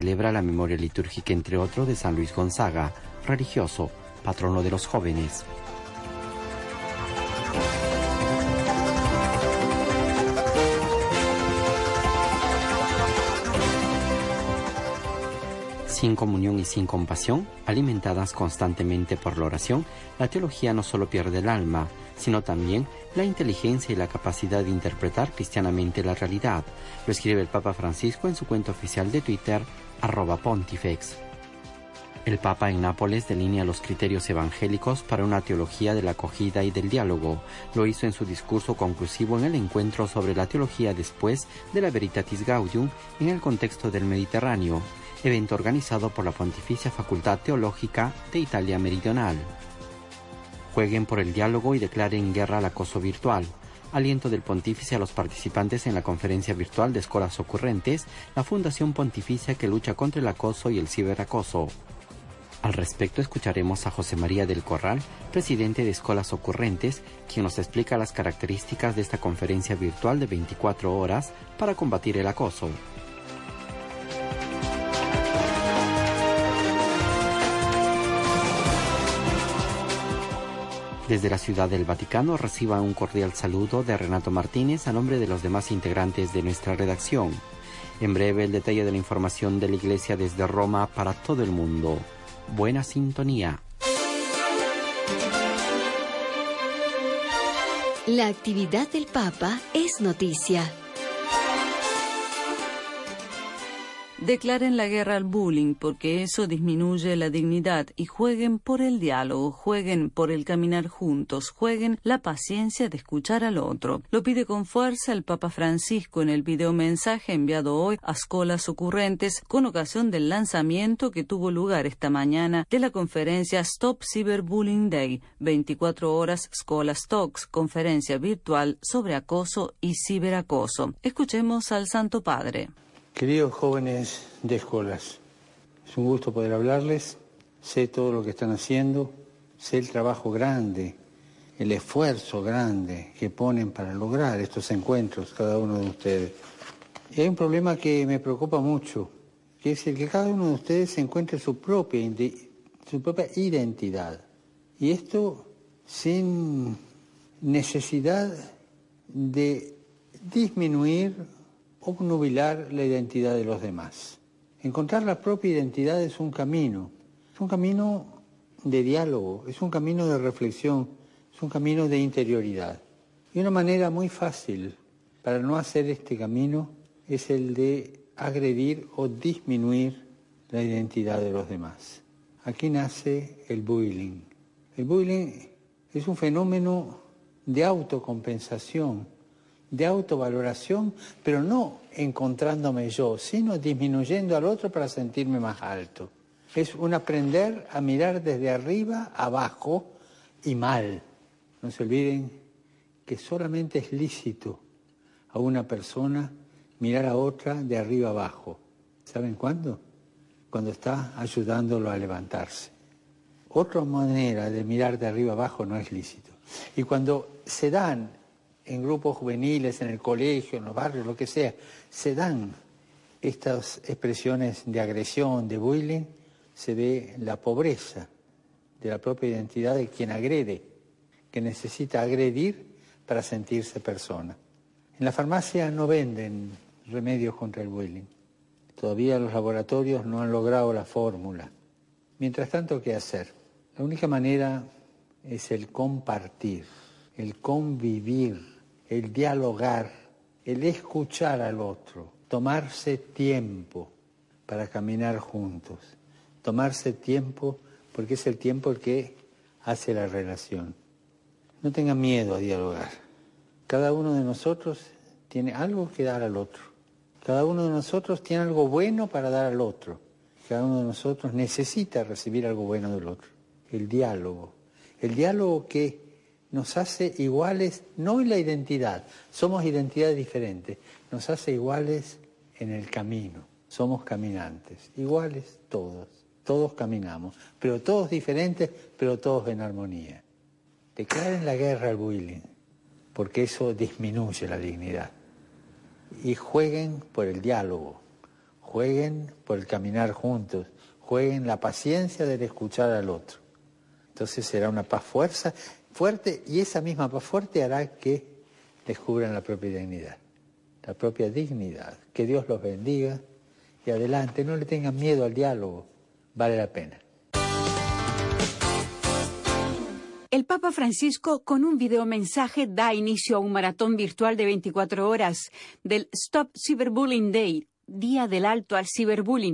celebra la memoria litúrgica, entre otros, de San Luis Gonzaga, religioso, patrono de los jóvenes. Sin comunión y sin compasión, alimentadas constantemente por la oración, la teología no solo pierde el alma, sino también la inteligencia y la capacidad de interpretar cristianamente la realidad. Lo escribe el Papa Francisco en su cuenta oficial de Twitter, @Pontifex. El Papa en Nápoles delinea los criterios evangélicos para una teología de la acogida y del diálogo. Lo hizo en su discurso conclusivo en el encuentro sobre la teología después de la Veritatis Gaudium en el contexto del Mediterráneo, evento organizado por la Pontificia Facultad Teológica de Italia Meridional. Jueguen por el diálogo y declaren guerra al acoso virtual. Aliento del Pontífice a los participantes en la conferencia virtual de Escolas Ocurrentes, la Fundación Pontificia que lucha contra el acoso y el ciberacoso. Al respecto escucharemos a José María del Corral, presidente de Escolas Ocurrentes, quien nos explica las características de esta conferencia virtual de 24 horas para combatir el acoso. Desde la Ciudad del Vaticano reciban un cordial saludo de Renato Martínez a nombre de los demás integrantes de nuestra redacción. En breve el detalle de la información de la Iglesia desde Roma para todo el mundo. Buena sintonía. La actividad del Papa es noticia. Declaren la guerra al bullying porque eso disminuye la dignidad y jueguen por el diálogo, jueguen por el caminar juntos, jueguen la paciencia de escuchar al otro. Lo pide con fuerza el Papa Francisco en el videomensaje enviado hoy a Escolas Ocurrentes con ocasión del lanzamiento que tuvo lugar esta mañana de la conferencia Stop Cyberbullying Day, 24 horas Escolas Talks, conferencia virtual sobre acoso y ciberacoso. Escuchemos al Santo Padre. Queridos jóvenes de Escolas, es un gusto poder hablarles, sé todo lo que están haciendo, sé el trabajo grande, el esfuerzo grande que ponen para lograr estos encuentros cada uno de ustedes. Y hay un problema que me preocupa mucho, que es el que cada uno de ustedes encuentre su propia identidad. Y esto sin necesidad de disminuir o nubilar la identidad de los demás. Encontrar la propia identidad es un camino de diálogo, es un camino de reflexión, es un camino de interioridad. Y una manera muy fácil para no hacer este camino es el de agredir o disminuir la identidad de los demás. Aquí nace el bullying. El bullying es un fenómeno de autocompensación, de autovaloración, pero no encontrándome yo, sino disminuyendo al otro para sentirme más alto. Es un aprender a mirar desde arriba, abajo y mal. No se olviden que solamente es lícito a una persona mirar a otra de arriba abajo. ¿Saben cuándo? Cuando está ayudándolo a levantarse. Otra manera de mirar de arriba abajo no es lícito. Y cuando se dan en grupos juveniles, en el colegio, en los barrios, lo que sea, se dan estas expresiones de agresión, de bullying, se ve la pobreza de la propia identidad de quien agrede, que necesita agredir para sentirse persona. En la farmacia no venden remedios contra el bullying. Todavía los laboratorios no han logrado la fórmula. Mientras tanto, ¿qué hacer? La única manera es el compartir, el convivir, el dialogar, el escuchar al otro, tomarse tiempo para caminar juntos, tomarse tiempo porque es el tiempo el que hace la relación. No tengan miedo a dialogar. Cada uno de nosotros tiene algo que dar al otro. Cada uno de nosotros tiene algo bueno para dar al otro. Cada uno de nosotros necesita recibir algo bueno del otro. El diálogo. El diálogo que nos hace iguales, no en la identidad, somos identidades diferentes, nos hace iguales en el camino, somos caminantes, iguales todos caminamos, pero todos diferentes, pero todos en armonía. Declaren la guerra al bullying, porque eso disminuye la dignidad. Y jueguen por el diálogo, jueguen por el caminar juntos, jueguen la paciencia del escuchar al otro. Entonces será una paz fuerte, y esa misma paz fuerte hará que descubran la propia dignidad. La propia dignidad. Que Dios los bendiga y adelante, no le tengan miedo al diálogo, vale la pena. El Papa Francisco, con un videomensaje, da inicio a un maratón virtual de 24 horas del Stop Cyberbullying Day, Día del Alto al Ciberbullying.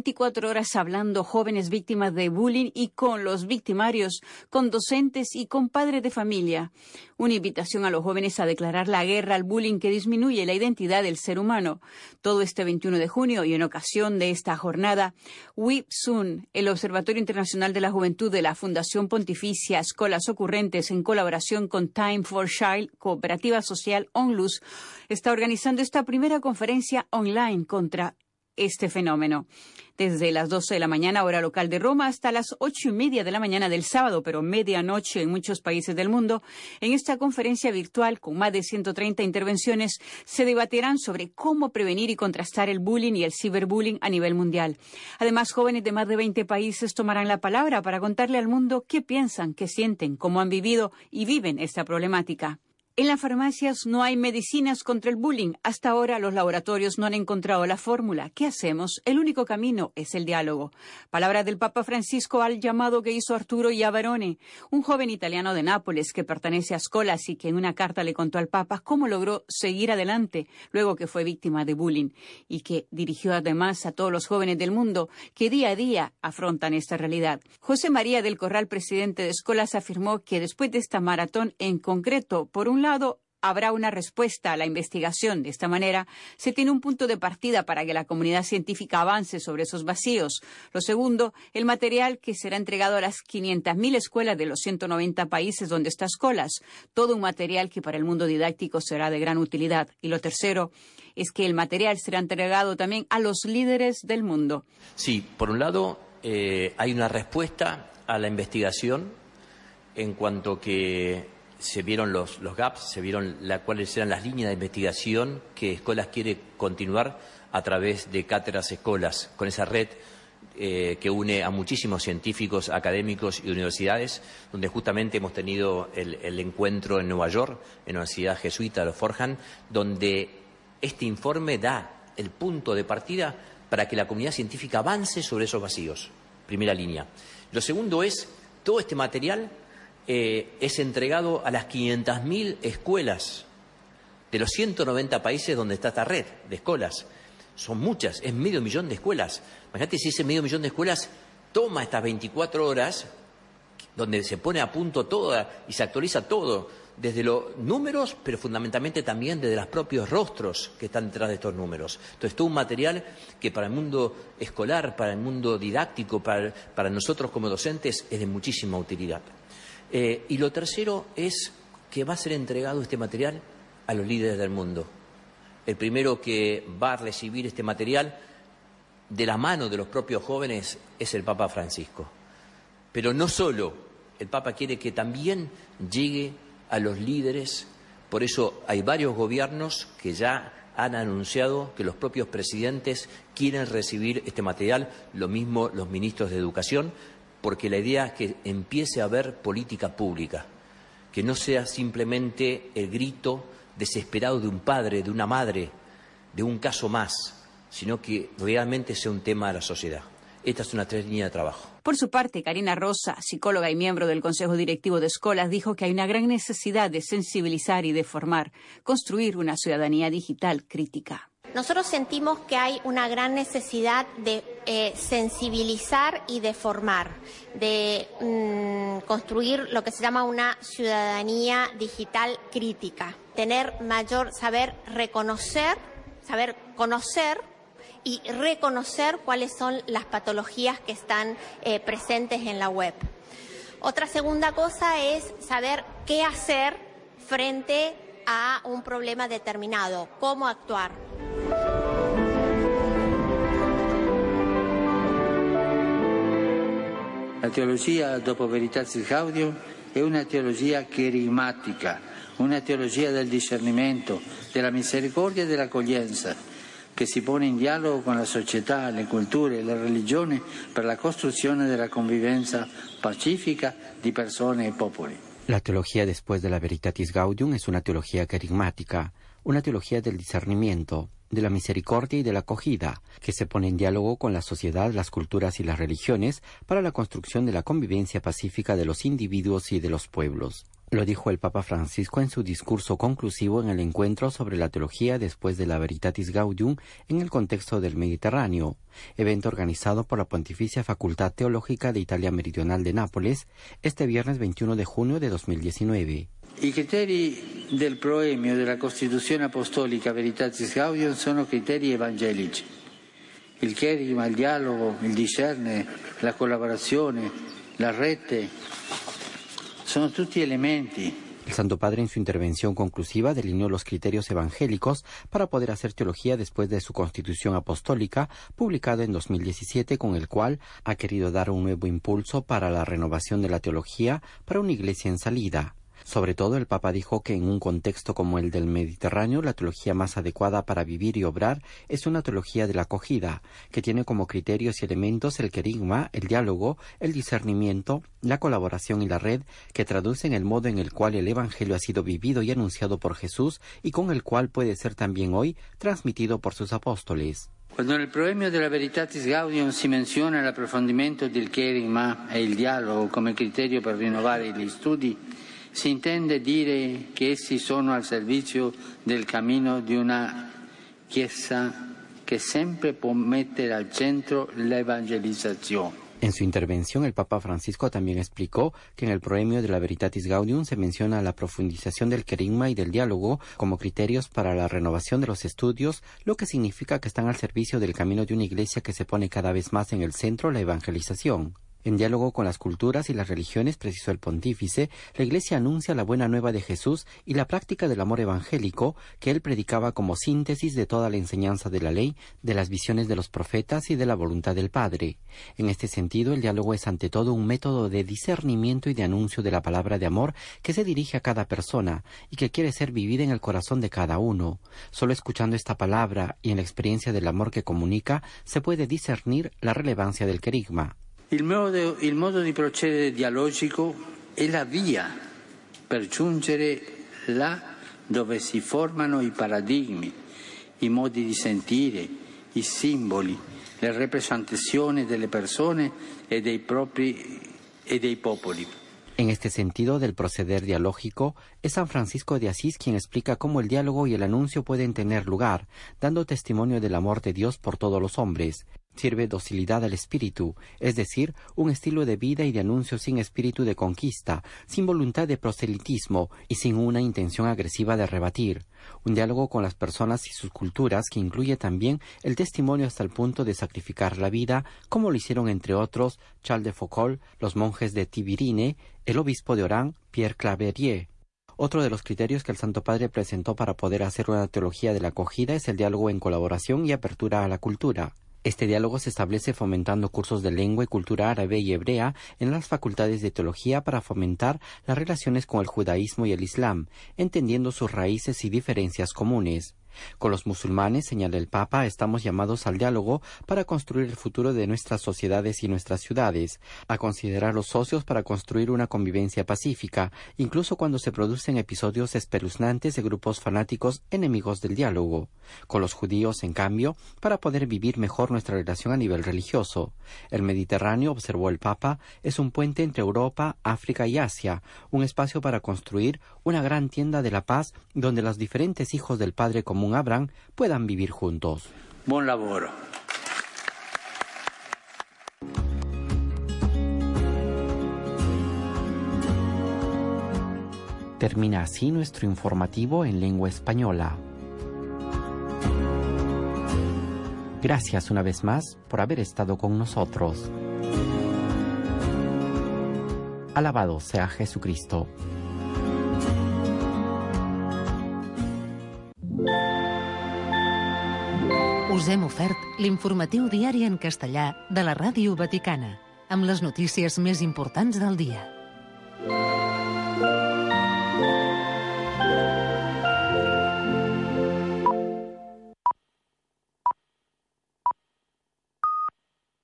24 horas hablando jóvenes víctimas de bullying y con los victimarios, con docentes y con padres de familia. Una invitación a los jóvenes a declarar la guerra al bullying que disminuye la identidad del ser humano. Todo este 21 de junio y en ocasión de esta jornada, WIP Soon, el Observatorio Internacional de la Juventud de la Fundación Pontificia Escolas Ocurrentes, en colaboración con Time for Child, Cooperativa Social Onlus, está organizando esta primera conferencia online contra este fenómeno. Desde las 12 de la mañana, hora local de Roma, hasta las 8:30 de la mañana del sábado, pero medianoche en muchos países del mundo, en esta conferencia virtual con más de 130 intervenciones, se debatirán sobre cómo prevenir y contrastar el bullying y el ciberbullying a nivel mundial. Además, jóvenes de más de 20 países tomarán la palabra para contarle al mundo qué piensan, qué sienten, cómo han vivido y viven esta problemática. En las farmacias no hay medicinas contra el bullying. Hasta ahora los laboratorios no han encontrado la fórmula. ¿Qué hacemos? El único camino es el diálogo. Palabras del Papa Francisco al llamado que hizo Arturo Iavarone, un joven italiano de Nápoles que pertenece a Scolas y que en una carta le contó al Papa cómo logró seguir adelante luego que fue víctima de bullying, y que dirigió además a todos los jóvenes del mundo que día a día afrontan esta realidad. José María del Corral, presidente de Scolas, afirmó que después de esta maratón en concreto, por un lado, habrá una respuesta a la investigación. De esta manera, se tiene un punto de partida para que la comunidad científica avance sobre esos vacíos. Lo segundo, el material que será entregado a las 500.000 escuelas de los 190 países donde está Scolas. Todo un material que para el mundo didáctico será de gran utilidad. Y lo tercero es que el material será entregado también a los líderes del mundo. Sí, por un lado, hay una respuesta a la investigación en cuanto que se vieron los gaps, se vieron cuáles eran las líneas de investigación que Scolas quiere continuar a través de Cátedras Scolas, con esa red que une a muchísimos científicos, académicos y universidades, donde justamente hemos tenido el encuentro en Nueva York, en la Universidad Jesuita de Fordham, donde este informe da el punto de partida para que la comunidad científica avance sobre esos vacíos. Primera línea. Lo segundo es, todo este material es entregado a las 500.000 escuelas de los 190 países donde está esta red de escuelas. Son muchas, es 500.000 de escuelas. Imagínate si ese 500.000 de escuelas toma estas 24 horas, donde se pone a punto todo y se actualiza todo, desde los números, pero fundamentalmente también desde los propios rostros que están detrás de estos números. Entonces, todo un material que para el mundo escolar, para el mundo didáctico, para nosotros como docentes, es de muchísima utilidad. Y lo tercero es que va a ser entregado este material a los líderes del mundo. El primero que va a recibir este material de la mano de los propios jóvenes es el Papa Francisco. Pero no solo, el Papa quiere que también llegue a los líderes. Por eso hay varios gobiernos que ya han anunciado que los propios presidentes quieren recibir este material, lo mismo los ministros de Educación, porque la idea es que empiece a haber política pública, que no sea simplemente el grito desesperado de un padre, de una madre, de un caso más, sino que realmente sea un tema de la sociedad. Esta es una 3 líneas de trabajo. Por su parte, Karina Rosa, psicóloga y miembro del Consejo Directivo de Scolas, dijo que hay una gran necesidad de sensibilizar y de formar, construir una ciudadanía digital crítica. Nosotros sentimos que hay una gran necesidad de sensibilizar y de formar, de construir lo que se llama una ciudadanía digital crítica, tener mayor saber reconocer, saber conocer y reconocer cuáles son las patologías que están presentes en la web. Otra segunda cosa es saber qué hacer frente a un problema determinado, cómo actuar. La teologia dopo Veritatis Gaudium è una teologia cherigmatica, una teologia del discernimento, della misericordia e dell'accoglienza, che si pone in dialogo con la società, le culture e le religioni per la costruzione della convivenza pacifica di persone e popoli. La teología después de la Veritatis Gaudium es una teología carismática, una teología del discernimiento, de la misericordia y de la acogida, que se pone en diálogo con la sociedad, las culturas y las religiones para la construcción de la convivencia pacífica de los individuos y de los pueblos. Lo dijo el Papa Francisco en su discurso conclusivo en el encuentro sobre la teología después de la Veritatis Gaudium en el contexto del Mediterráneo, evento organizado por la Pontificia Facultad Teológica de Italia Meridional de Nápoles este viernes 21 de junio de 2019. I criteri del proemio della Costituzione Apostolica Veritatis Gaudium sono criteri evangelici. Il cherigma, il dialogo, il discernere, la collaborazione, la rete, sono tutti elementi. El Santo Padre en su intervención conclusiva delineó los criterios evangélicos para poder hacer teología después de su Constitución Apostólica, publicada en 2017, con el cual ha querido dar un nuevo impulso para la renovación de la teología para una iglesia en salida. Sobre todo, el Papa dijo que en un contexto como el del Mediterráneo, la teología más adecuada para vivir y obrar es una teología de la acogida, que tiene como criterios y elementos el querigma, el diálogo, el discernimiento, la colaboración y la red, que traducen el modo en el cual el Evangelio ha sido vivido y anunciado por Jesús y con el cual puede ser también hoy transmitido por sus apóstoles. Quando nel proemio della Veritatis Gaudium si menziona l'approfondimento del querigma e il dialogo come criterio per rinnovare gli studi, si intende dire che essi sono al servizio del cammino di una Chiesa che sempre può mettere al centro l'evangelizzazione. En su intervención, el Papa Francisco también explicó que en el proemio de la Veritatis Gaudium se menciona la profundización del querigma y del diálogo como criterios para la renovación de los estudios, lo que significa que están al servicio del camino de una iglesia que se pone cada vez más en el centro la evangelización. En diálogo con las culturas y las religiones, precisó el pontífice, la Iglesia anuncia la buena nueva de Jesús y la práctica del amor evangélico que él predicaba como síntesis de toda la enseñanza de la ley, de las visiones de los profetas y de la voluntad del Padre. En este sentido, el diálogo es ante todo un método de discernimiento y de anuncio de la palabra de amor que se dirige a cada persona y que quiere ser vivida en el corazón de cada uno. Solo escuchando esta palabra y en la experiencia del amor que comunica, se puede discernir la relevancia del querigma. Il modo di procedere dialogico è la via per giungere là dove si formano i paradigmi, i modi di sentire, i simboli, le rappresentazioni delle persone e dei popoli. En este sentido del proceder dialógico, es San Francisco de Asís quien explica cómo el diálogo y el anuncio pueden tener lugar, dando testimonio del amor de Dios por todos los hombres. Sirve docilidad al espíritu, es decir, un estilo de vida y de anuncio sin espíritu de conquista, sin voluntad de proselitismo y sin una intención agresiva de rebatir. Un diálogo con las personas y sus culturas que incluye también el testimonio hasta el punto de sacrificar la vida, como lo hicieron entre otros Charles de Foucault, los monjes de Tibirine, el obispo de Orán, Pierre Claverie. Otro de los criterios que el Santo Padre presentó para poder hacer una teología de la acogida es el diálogo en colaboración y apertura a la cultura. Este diálogo se establece fomentando cursos de lengua y cultura árabe y hebrea en las facultades de teología para fomentar las relaciones con el judaísmo y el islam, entendiendo sus raíces y diferencias comunes. Con los musulmanes, señala el Papa, estamos llamados al diálogo para construir el futuro de nuestras sociedades y nuestras ciudades, a considerar los socios para construir una convivencia pacífica, incluso cuando se producen episodios espeluznantes de grupos fanáticos enemigos del diálogo. Con los judíos, en cambio, para poder vivir mejor nuestra relación a nivel religioso. El Mediterráneo, observó el Papa, es un puente entre Europa, África y Asia, un espacio para construir una gran tienda de la paz donde los diferentes hijos del Padre común Abraham puedan vivir juntos. Buen laboro. Termina así nuestro informativo en lengua española. Gracias una vez más por haber estado con nosotros. Alabado sea Jesucristo. Us hem ofert l'informatiu diari en castellà de la Ràdio Vaticana, amb les notícies més importants del dia.